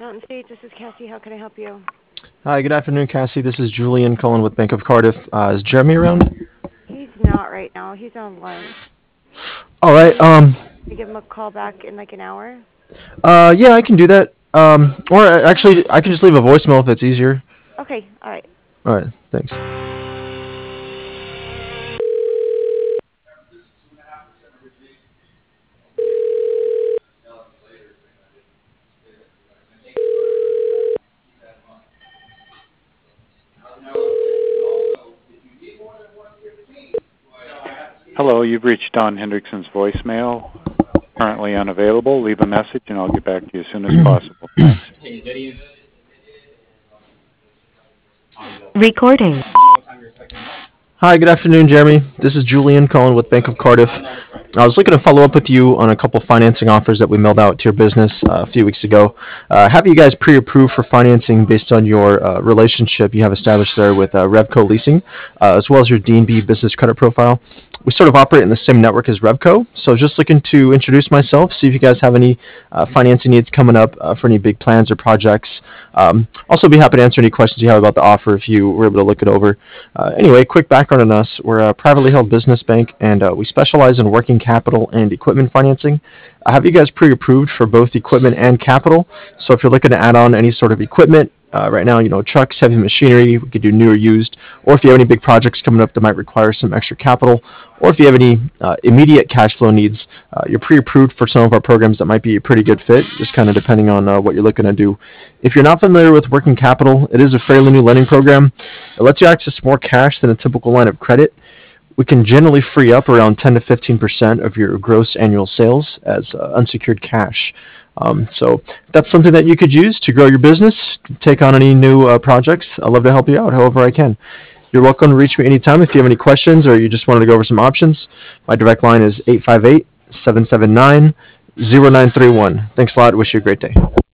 Mountain State, this is Cassie. How can I help you? Hi, good afternoon, Cassie. This is Julian calling with Bank of Cardiff. Is Jeremy around? He's not right now. He's on lunch. All Do you right. want to give him a call back in like an hour? Yeah, I can do that. Or actually, I can just leave a voicemail if it's easier. Okay, all right. All right. Thanks. Hello, you've reached Don Hendrickson's voicemail. Currently unavailable. Leave a message and I'll get back to you as soon as possible. Recording. Hi, good afternoon, Jeremy. This is Julian calling with Bank of Cardiff. I was looking to follow up with you on a couple financing offers that we mailed out to your business a few weeks ago. Have you guys pre-approved for financing based on your relationship you have established there with Revco Leasing, as well as your D&B business credit profile? We sort of operate in the same network as Revco, so just looking to introduce myself, see if you guys have any financing needs coming up for any big plans or projects. Also be happy to answer any questions you have about the offer if you were able to look it over. Anyway, quick background on us. We're a privately held business bank, and we specialize in working capital and equipment financing. Have you guys pre-approved for both equipment and capital? So if you're looking to add on any sort of equipment, right now, trucks, heavy machinery, we could do new or used, or if you have any big projects coming up that might require some extra capital, or if you have any immediate cash flow needs, you're pre-approved for some of our programs that might be a pretty good fit, just kind of depending on what you're looking to do. If you're not familiar with working capital, it is a fairly new lending program. It lets you access more cash than a typical line of credit. We can generally free up around 10 to 15% of your gross annual sales as unsecured cash. So that's something that you could use to grow your business, take on any new projects. I'd love to help you out however I can. You're welcome to reach me anytime if you have any questions or you just wanted to go over some options. My direct line is 858-779-0931. Thanks a lot. Wish you a great day.